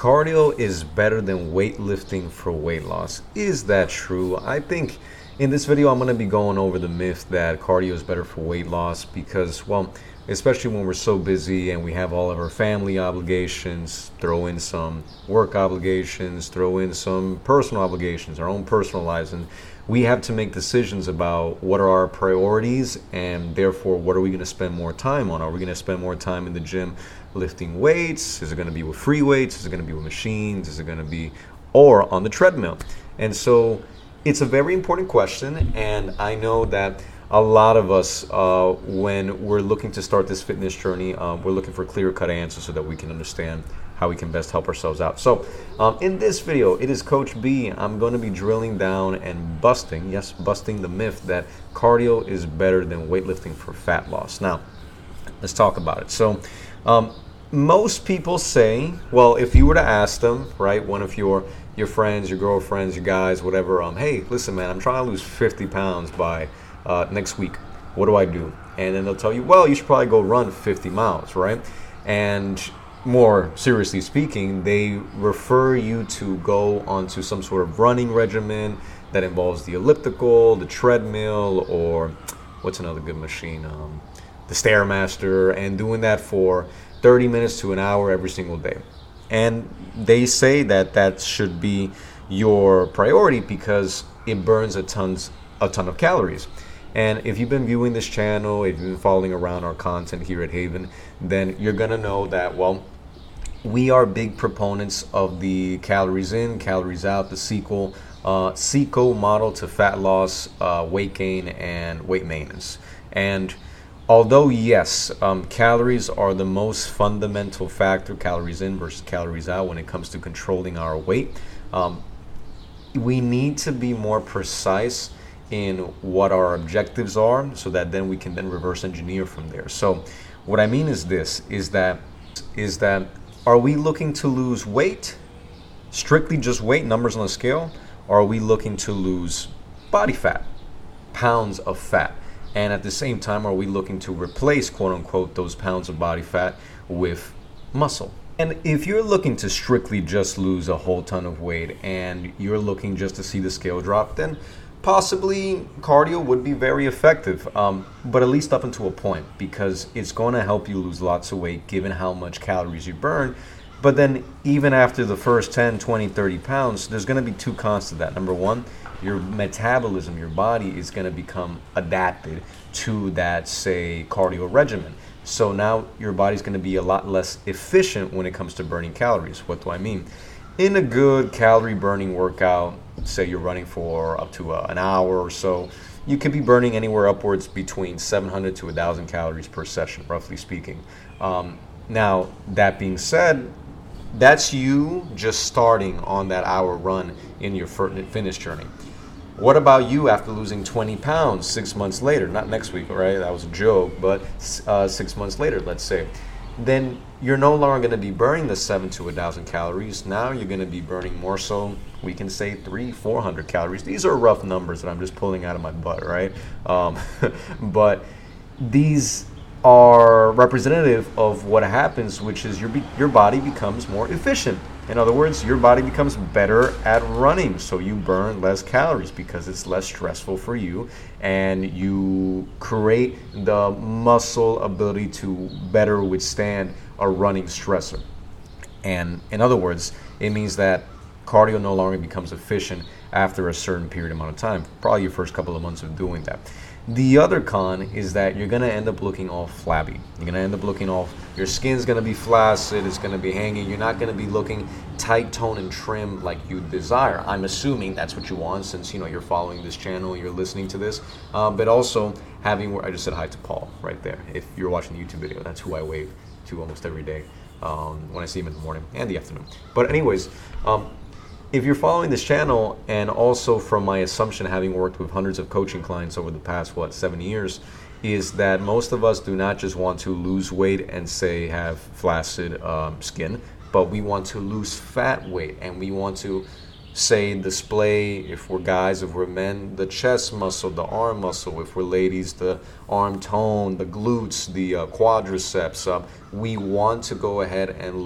Cardio is better than weightlifting for weight loss. Is that true? I think in this video I'm going to be going over the myth that cardio is better for weight loss because, well, especially when we're so busy and we have all of our family obligations, throw in some work obligations, throw in some personal obligations, our own personal lives, and we have to make decisions about what are our priorities and therefore what are we going to spend more time on. Are we going to spend more time in the gym lifting weights? Is it going to be with free weights? Is it going to be with machines? Is it going to be or on the treadmill? And so it's a very important question, and I know that a lot of us, when we're looking to start this fitness journey, we're looking for clear-cut answers so that we can understand how we can best help ourselves out. So in this video, it is Coach B. I'm going to be drilling down and busting the myth that cardio is better than weightlifting for fat loss. Now, let's talk about it. So most people say, well, if you were to ask them, right, one of your friends, your girlfriends, your guys, whatever, hey, listen, man, I'm trying to lose 50 pounds by next week. What do I do? And then they'll tell you, well, you should probably go run 50 miles, right? And more seriously speaking, they refer you to go onto some sort of running regimen that involves the elliptical, the treadmill, or what's another good machine? The Stairmaster, and doing that for 30 minutes to an hour every single day. And they say that that should be your priority because it burns a ton of calories. And if you've been viewing this channel, if you've been following around our content here at Haven, then you're gonna know that, well, we are big proponents of the calories in, calories out, the CICO model to fat loss, weight gain, and weight maintenance. And although, yes, calories are the most fundamental factor, calories in versus calories out, when it comes to controlling our weight, we need to be more precise in what our objectives are so that then we can then reverse engineer from there. So what I mean is this, is that are we looking to lose weight, strictly just weight, numbers on a scale, or are we looking to lose body fat, pounds of fat? And at the same time, are we looking to replace, quote unquote, those pounds of body fat with muscle? And if you're looking to strictly just lose a whole ton of weight and you're looking just to see the scale drop, then possibly cardio would be very effective, but at least up until a point, because it's going to help you lose lots of weight given how much calories you burn. But then even after the first 10, 20, 30 pounds, there's going to be two cons to that. Number one, your metabolism, your body is going to become adapted to that, say, cardio regimen. So now your body's going to be a lot less efficient when it comes to burning calories. What do I mean? In a good calorie burning workout, say you're running for up to an hour or so, you could be burning anywhere upwards between 700 to 1,000 calories per session, roughly speaking. Now, that being said, that's you just starting on that hour run in your fitness journey. What about you after losing 20 pounds 6 months later? Not next week, right? That was a joke, but 6 months later, let's say. Then you're no longer going to be burning the 7 to 1,000 calories. Now you're going to be burning more so, we can say 300-400 calories. These are rough numbers that I'm just pulling out of my butt, right? But these are representative of what happens, which is your body becomes more efficient. In other words, your body becomes better at running, so you burn less calories because it's less stressful for you, and you create the muscle ability to better withstand a running stressor. And in other words, it means that cardio no longer becomes efficient after a certain period amount of time, probably your first couple of months of doing that. The other con is that you're going to end up looking all flabby. You're going to end up looking all, your skin's going to be flaccid, it's going to be hanging. You're not going to be looking tight, toned, and trim like you desire. I'm assuming that's what you want since, you're following this channel, you're listening to this. But also having, I just said hi to Paul right there. If you're watching the YouTube video, that's who I wave to almost every day when I see him in the morning and the afternoon. But anyways, if you're following this channel, and also from my assumption, having worked with hundreds of coaching clients over the past, 7 years, is that most of us do not just want to lose weight and say have flaccid skin, but we want to lose fat weight, and we want to say display, if we're guys, if we're men, the chest muscle, the arm muscle, if we're ladies, the arm tone, the glutes, the quadriceps. We want to go ahead and look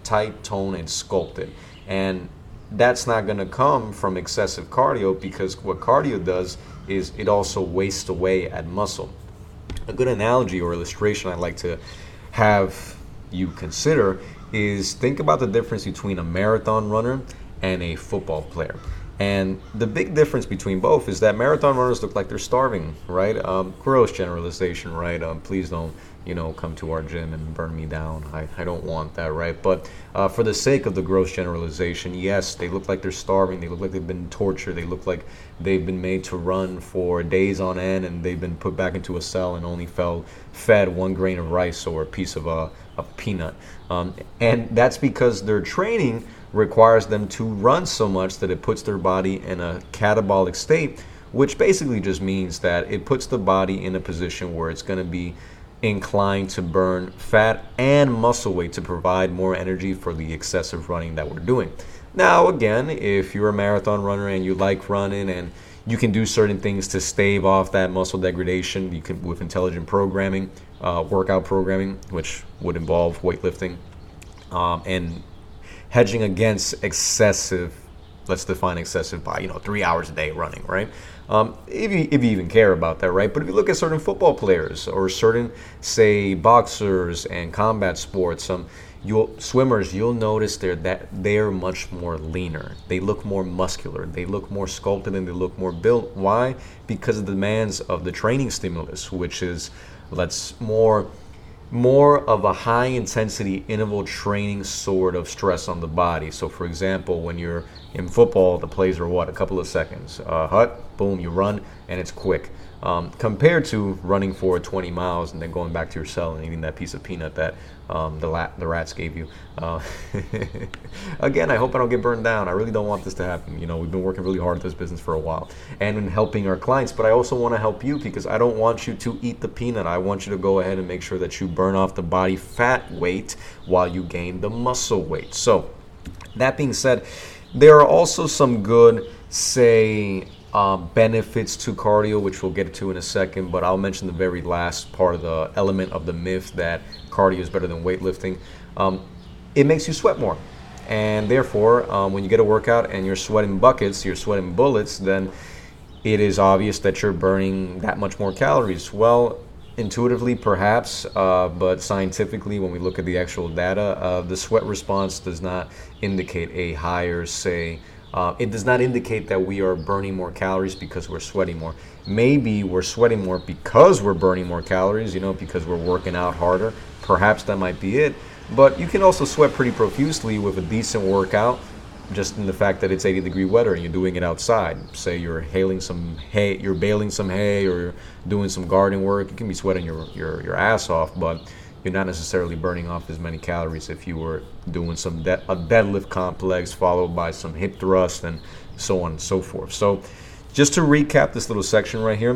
tight, toned, and sculpted. And that's not going to come from excessive cardio, because what cardio does is it also wastes away at muscle. A good analogy or illustration I like to have you consider is, think about the difference between a marathon runner and a football player. And the big difference between both is that marathon runners look like they're starving, right? Gross generalization, right? Please don't, come to our gym and burn me down. I don't want that, right? But for the sake of the gross generalization, yes, they look like they're starving. They look like they've been tortured. They look like they've been made to run for days on end, and they've been put back into a cell and only fed 1 grain of rice or a piece of a peanut. And that's because their training requires them to run so much that it puts their body in a catabolic state, which basically just means that it puts the body in a position where it's going to be inclined to burn fat and muscle weight to provide more energy for the excessive running that we're doing. Now, again, if you're a marathon runner and you like running and you can do certain things to stave off that muscle degradation, you can, with intelligent programming, workout programming, which would involve weightlifting, and hedging against excessive, let's define excessive by 3 hours a day running, right? If you even care about that, right? But if you look at certain football players or certain, say, boxers and combat sports, swimmers, you'll notice they're much more leaner. They look more muscular. They look more sculpted, and they look more built. Why? Because of the demands of the training stimulus, which is more of a high intensity interval training sort of stress on the body. So for example, when you're in football, the plays are a couple of seconds. Boom, you run, and it's quick. Compared to running for 20 miles and then going back to your cell and eating that piece of peanut that the rats gave you. Again, I hope I don't get burned down. I really don't want this to happen. We've been working really hard at this business for a while and in helping our clients, but I also want to help you, because I don't want you to eat the peanut. I want you to go ahead and make sure that you burn off the body fat weight while you gain the muscle weight. So that being said, there are also some good, say, benefits to cardio, which we'll get to in a second, but I'll mention the very last part of the element of the myth that cardio is better than weightlifting. It makes you sweat more, and therefore when you get a workout and you're sweating buckets, you're sweating bullets, then it is obvious that you're burning that much more calories. Well, intuitively perhaps, but scientifically, when we look at the actual data, the sweat response does not indicate a higher, say, it does not indicate that we are burning more calories because we're sweating more. Maybe we're sweating more because we're burning more calories, because we're working out harder. Perhaps that might be it. But you can also sweat pretty profusely with a decent workout, just in the fact that it's 80-degree weather and you're doing it outside. Say you're baling some hay, or you're doing some garden work. You can be sweating your ass off, but you're not necessarily burning off as many calories if you were doing a deadlift complex followed by some hip thrust and so on and so forth. So just to recap this little section right here,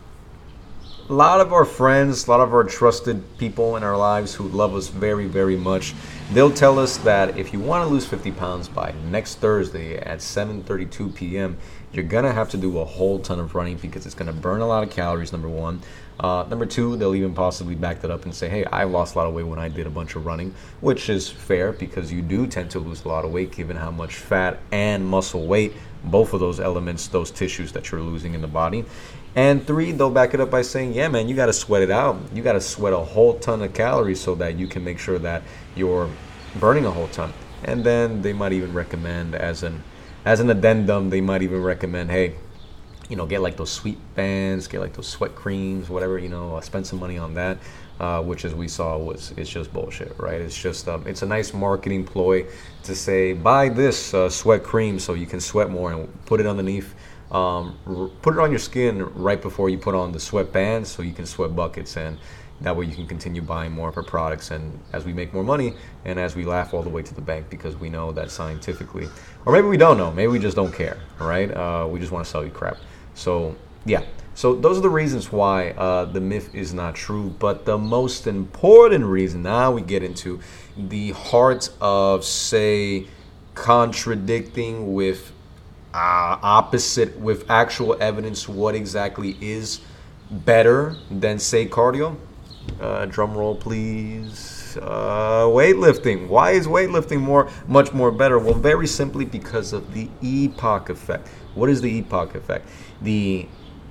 a lot of our friends, a lot of our trusted people in our lives who love us very, very much, they'll tell us that if you want to lose 50 pounds by next Thursday at 7:32 p.m., you're going to have to do a whole ton of running because it's going to burn a lot of calories, number one. Number two, they'll even possibly back that up and say, hey, I lost a lot of weight when I did a bunch of running, which is fair because you do tend to lose a lot of weight given how much fat and muscle weight, both of those elements, those tissues that you're losing in the body. And three, they'll back it up by saying, yeah, man, you got to sweat it out. You got to sweat a whole ton of calories so that you can make sure that you're burning a whole ton. And then they might even recommend, as an addendum, they might even recommend, hey, get like those sweat bands, get like those sweat creams, whatever, spend some money on that, which as we saw it's just bullshit, right? It's just, it's a nice marketing ploy to say, buy this sweat cream so you can sweat more, and put it underneath, put it on your skin right before you put on the sweat bands so you can sweat buckets, and that way you can continue buying more of our products, and as we make more money and as we laugh all the way to the bank, because we know that scientifically, or maybe we don't know, maybe we just don't care, right? We just want to sell you crap. So yeah, so those are the reasons why the myth is not true. But the most important reason, now we get into the heart of, say, contradicting with opposite, with actual evidence, what exactly is better than, say, cardio. Drum roll, please. Weightlifting. Why is weightlifting much more better? Well, very simply because of the EPOC effect. What is the EPOC effect? The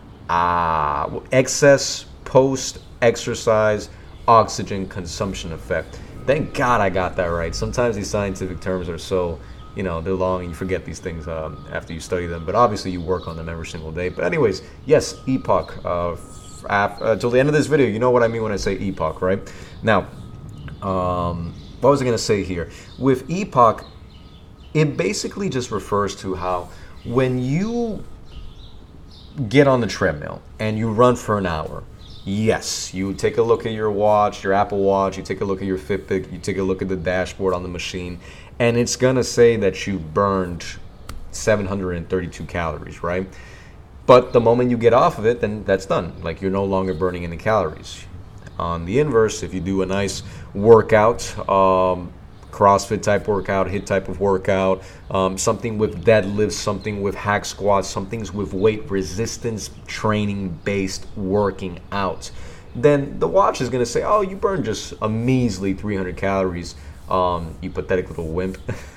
excess post-exercise oxygen consumption effect. Thank God I got that right. Sometimes these scientific terms are so, they're long and you forget these things after you study them. But obviously you work on them every single day. But anyways, yes, EPOC. Till the end of this video, you know what I mean when I say EPOC, right? Now, what was I going to say here? With EPOC, it basically just refers to how when you get on the treadmill and you run for an hour, yes, you take a look at your watch, your Apple Watch, you take a look at your Fitbit, you take a look at the dashboard on the machine, and it's going to say that you burned 732 calories, right? But the moment you get off of it, then that's done. Like, you're no longer burning any calories. On the inverse, if you do a nice workout, CrossFit type workout, HIIT type of workout, something with deadlifts, something with hack squats, something with weight resistance training based working out, then the watch is going to say, oh, you burned just a measly 300 calories. You pathetic little wimp.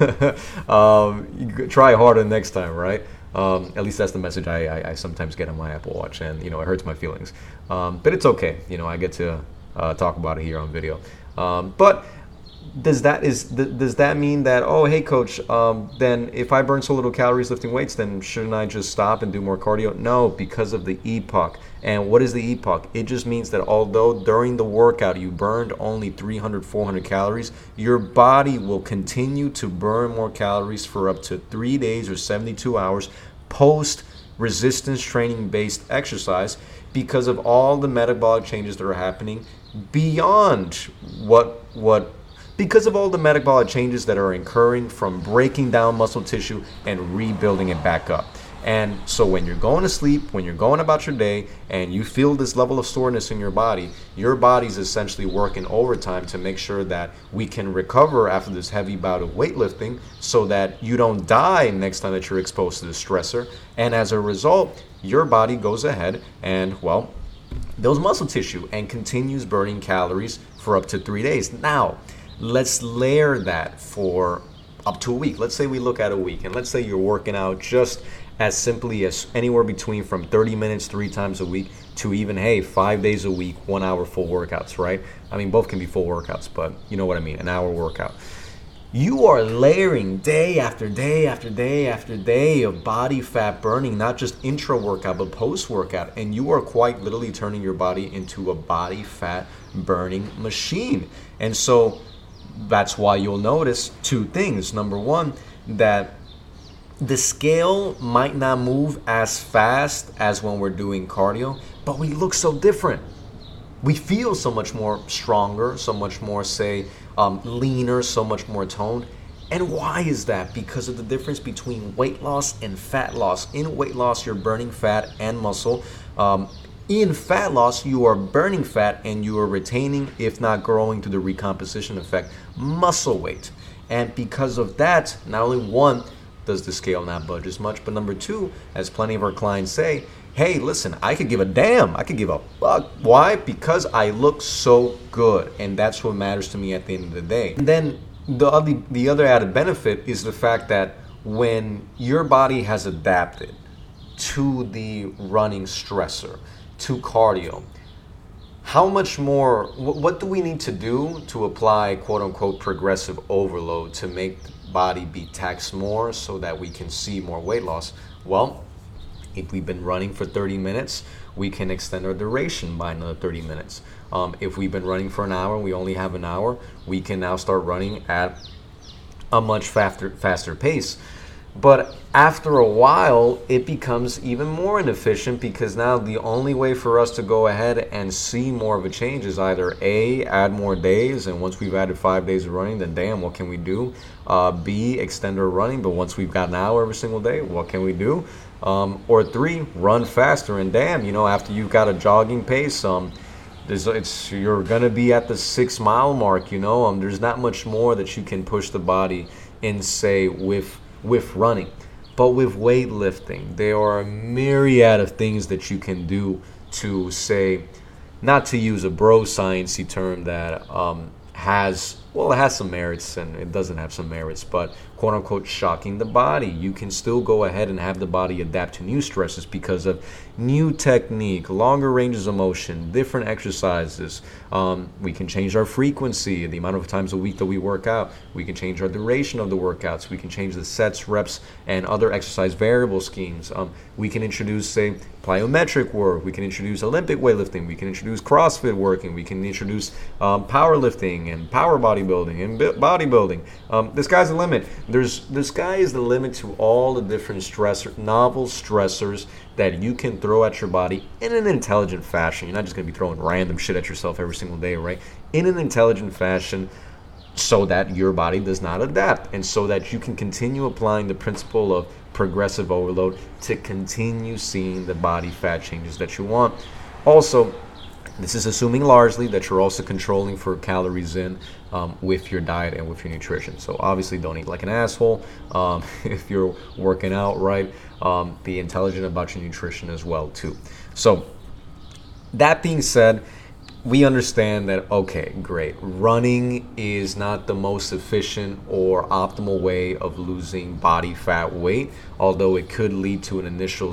You try harder next time, right? At least that's the message I sometimes get on my Apple Watch, and it hurts my feelings. But it's okay. I get to talk about it here on video. But does that mean that, oh, hey coach, then if I burn so little calories lifting weights, then shouldn't I just stop and do more cardio? No, because of the EPOC. And what is the EPOC? It just means that although during the workout you burned only 300, 400 calories, your body will continue to burn more calories for up to 3 days or 72 hours post resistance training based exercise, because of all the metabolic changes that are happening beyond because of all the metabolic changes that are occurring from breaking down muscle tissue and rebuilding it back up. And so when you're going to sleep, when you're going about your day, and you feel this level of soreness in your body's essentially working overtime to make sure that we can recover after this heavy bout of weightlifting, so that you don't die next time that you're exposed to the stressor. And as a result, your body goes ahead and, well, builds muscle tissue and continues burning calories for up to 3 days. Now, let's layer that for up to a week. Let's say we look at a week, and let's say you're working out just as simply as anywhere between from 30 minutes 3 times a week to even, 5 days a week, 1 hour full workouts, right? I mean, both can be full workouts, but you know what I mean, an hour workout. You are layering day after day after day after day of body fat burning, not just intra-workout, but post-workout. And you are quite literally turning your body into a body fat burning machine. And so that's why you'll notice 2 things. Number one, that the scale might not move as fast as when we're doing cardio, but we look so different. We feel so much more stronger, so much more, leaner, so much more toned. And why is that? Because of the difference between weight loss and fat loss. In weight loss, you're burning fat and muscle. In fat loss, you are burning fat and you are retaining, if not growing to the recomposition effect, muscle weight. And because of that, not only one, does the scale not budge as much, but number 2, as plenty of our clients say, hey, listen, I could give a damn. I could give a fuck. Why? Because I look so good. And that's what matters to me at the end of the day. And then the other added benefit is the fact that when your body has adapted to the running stressor, to cardio, how much more, what do we need to do to apply quote unquote progressive overload to make the body be taxed more so that we can see more weight loss? Well, if we've been running for 30 minutes, we can extend our duration by another 30 minutes. If we've been running for an hour and we only have an hour, we can now start running at a much faster pace. But after a while, it becomes even more inefficient, because now the only way for us to go ahead and see more of a change is either A, add more days, and once we've added 5 days of running, then damn, what can we do? B, extend our running, but once we've got an hour every single day, what can we do? Or 3, run faster, and damn, after you've got a jogging pace, you're gonna be at the 6 mile mark, there's not much more that you can push the body in, say, with running. But with weightlifting, there are a myriad of things that you can do to, say, not to use a bro sciencey term that it has some merits and it doesn't have some merits, but quote unquote shocking the body. You can still go ahead and have the body adapt to new stresses because of new technique, longer ranges of motion, different exercises. We can change our frequency, the amount of times a week that we work out. We can change our duration of the workouts. We can change the sets, reps, and other exercise variable schemes. We can introduce, say, plyometric work. We can introduce Olympic weightlifting. We can introduce CrossFit working. We can introduce powerlifting and power bodybuilding and bodybuilding. The sky's the limit. The sky is the limit to all the different novel stressors that you can throw at your body in an intelligent fashion. You're not just going to be throwing random shit at yourself every single day, right? In an intelligent fashion, so that your body does not adapt and so that you can continue applying the principle of progressive overload to continue seeing the body fat changes that you want. Also, this is assuming largely that you're also controlling for calories in with your diet and with your nutrition. So obviously don't eat like an asshole if you're working out, right? Be intelligent about your nutrition as well too. So that being said, we understand that, okay, great. Running is not the most efficient or optimal way of losing body fat weight, although it could lead to an initial,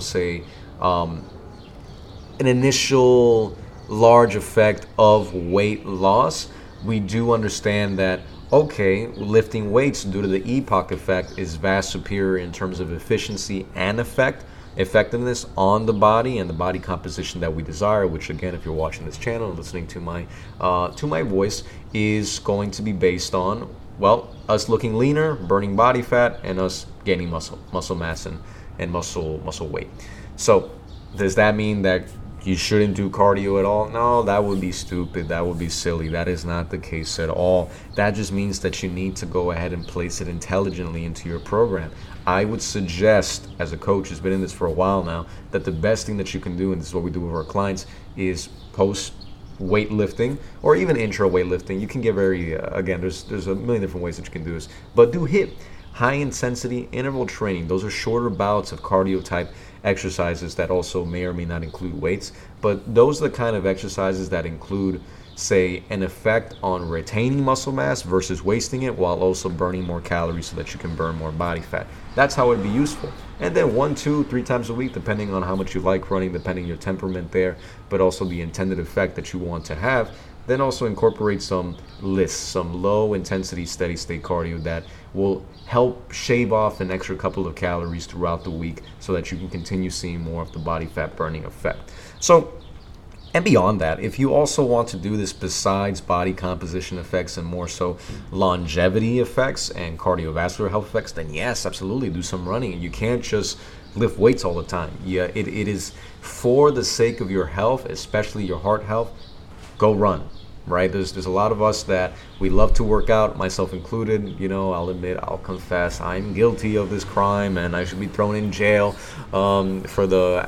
large effect of weight loss. We do understand that, okay, lifting weights due to the EPOC effect is vast superior in terms of efficiency and effectiveness on the body and the body composition that we desire, which again, if you're watching this channel and listening to my voice, is going to be based on, well, us looking leaner, burning body fat, and us gaining muscle mass and muscle weight. So does that mean that you shouldn't do cardio at all? No, that would be stupid. That would be silly. That is not the case at all. That just means that you need to go ahead and place it intelligently into your program. I would suggest, as a coach who's been in this for a while now, that the best thing that you can do, and this is what we do with our clients, is post weightlifting or even intra weightlifting. You can get again, there's a million different ways that you can do this, but do HIIT, high intensity interval training. Those are shorter bouts of cardio type exercises that also may or may not include weights, but those are the kind of exercises that include, say, an effect on retaining muscle mass versus wasting it while also burning more calories so that you can burn more body fat. That's how it'd be useful. And then 1, 2, 3 times a week, depending on how much you like running, depending on your temperament there, but also the intended effect that you want to have. Then also incorporate some lists, some low intensity steady state cardio that will help shave off an extra couple of calories throughout the week so that you can continue seeing more of the body fat burning effect. So, and beyond that, if you also want to do this besides body composition effects and more so longevity effects and cardiovascular health effects, then yes, absolutely do some running. You can't just lift weights all the time. Yeah, it is for the sake of your health, especially your heart health. Go run, right? There's a lot of us that we love to work out, myself included. You know, I'll confess, I'm guilty of this crime, and I should be thrown in jail for the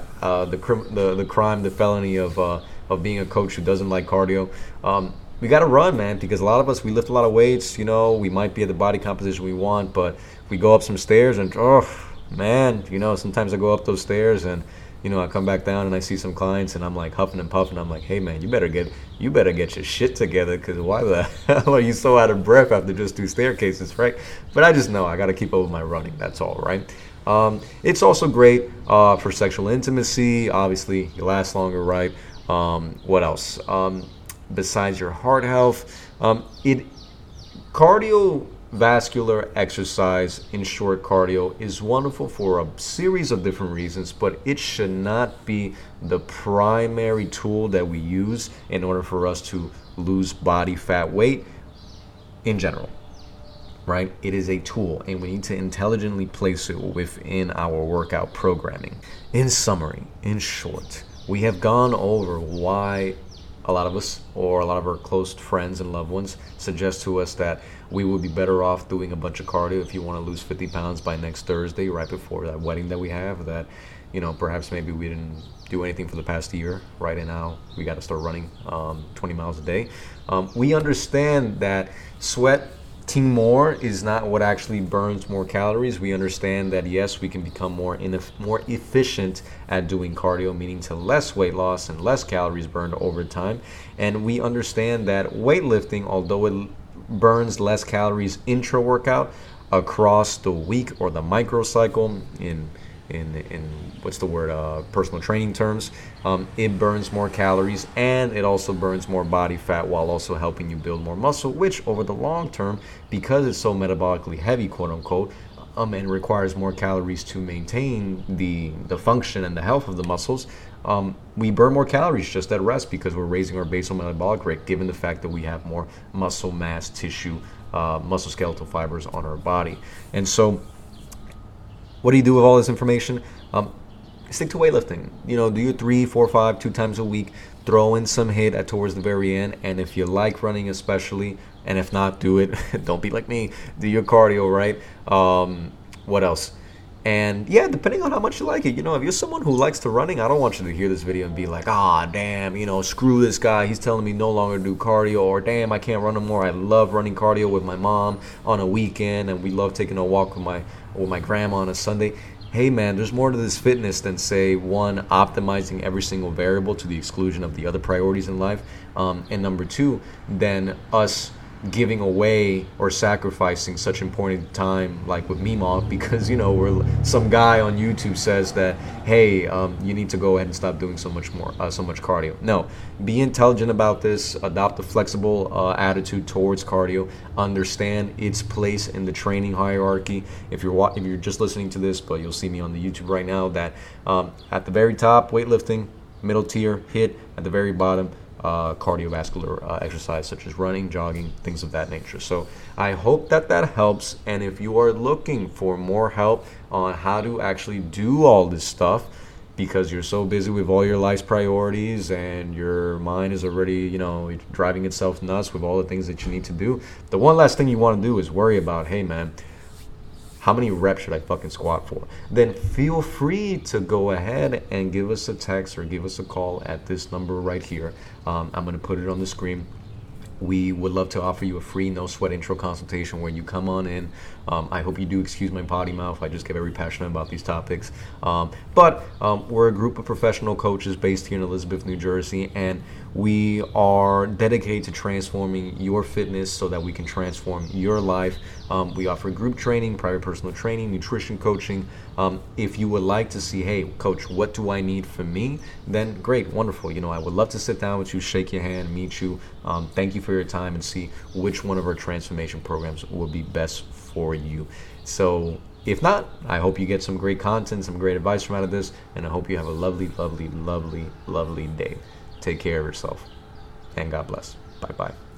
crime, the felony of being a coach who doesn't like cardio. We got to run, man, because a lot of us, we lift a lot of weights. You know, we might be at the body composition we want, but we go up some stairs and, oh, man, you know, sometimes I go up those stairs and, you know, I come back down and I see some clients and I'm like huffing and puffing. I'm like, hey, man, you better get your shit together, because why the hell are you so out of breath after just 2 staircases, right? But I just know I got to keep up with my running. That's all, right? It's also great for sexual intimacy. Obviously, you last longer, right? What else? Besides your heart health, cardiovascular exercise, in short, cardio, is wonderful for a series of different reasons, but it should not be the primary tool that we use in order for us to lose body fat weight in general, right? It is a tool, and we need to intelligently place it within our workout programming. In summary, in short, we have gone over why a lot of us, or a lot of our close friends and loved ones, suggest to us that we would be better off doing a bunch of cardio if you want to lose 50 pounds by next Thursday, right before that wedding that we have, that, you know, perhaps maybe we didn't do anything for the past year, right? And now we got to start running 20 miles a day. We understand that sweating more is not what actually burns more calories. We understand that, yes, we can become more efficient at doing cardio, meaning to less weight loss and less calories burned over time. And we understand that weightlifting, although it burns less calories intra-workout across the week or the microcycle in what's the word, personal training terms. It burns more calories, and it also burns more body fat while also helping you build more muscle, which over the long term, because it's so metabolically heavy, quote unquote, and requires more calories to maintain the function and the health of the muscles, we burn more calories just at rest because we're raising our basal metabolic rate, given the fact that we have more muscle mass, tissue, muscle skeletal fibers on our body. And so what do you do with all this information? Stick to weightlifting. Do your 3, 4, 5, 2 times a week. Throw in some HIIT towards the very end. And if you like running especially, and if not, do it. Don't be like me. Do your cardio, right? What else? And yeah, depending on how much you like it. If you're someone who likes to running, I don't want you to hear this video and be like, damn, screw this guy. He's telling me no longer do cardio. Or damn, I can't run no more. I love running cardio with my mom on a weekend, and we love taking a walk with my grandma on a Sunday. Hey man, there's more to this fitness than, say, one, optimizing every single variable to the exclusion of the other priorities in life, and number two, than us giving away or sacrificing such important time like with Meemaw because some guy on YouTube says that, hey, you need to go ahead and stop doing so much cardio. No, be intelligent about this. Adopt a flexible attitude towards cardio. Understand its place in the training hierarchy. If you're just listening to this, but you'll see me on the YouTube right now, that at the very top, weightlifting, middle tier, HIIT, at the very bottom, cardiovascular exercise such as running, jogging, things of that nature. So I hope that helps. And if you are looking for more help on how to actually do all this stuff, because you're so busy with all your life's priorities and your mind is already, driving itself nuts with all the things that you need to do, the one last thing you want to do is worry about, hey man, how many reps should I fucking squat for? Then feel free to go ahead and give us a text or give us a call at this number right here. I'm going to put it on the screen. We would love to offer you a free no sweat intro consultation where you come on in. I hope you do excuse my potty mouth. I just get very passionate about these topics. But we're a group of professional coaches based here in Elizabeth, New Jersey, and we are dedicated to transforming your fitness so that we can transform your life. We offer group training, private personal training, nutrition coaching. If you would like to see, hey, coach, what do I need from me? Then great, wonderful. I would love to sit down with you, shake your hand, meet you. Thank you for your time and see which one of our transformation programs will be best for you. So if not, I hope you get some great content, some great advice from out of this, and I hope you have a lovely, lovely, lovely, lovely day. Take care of yourself, and God bless. Bye-bye.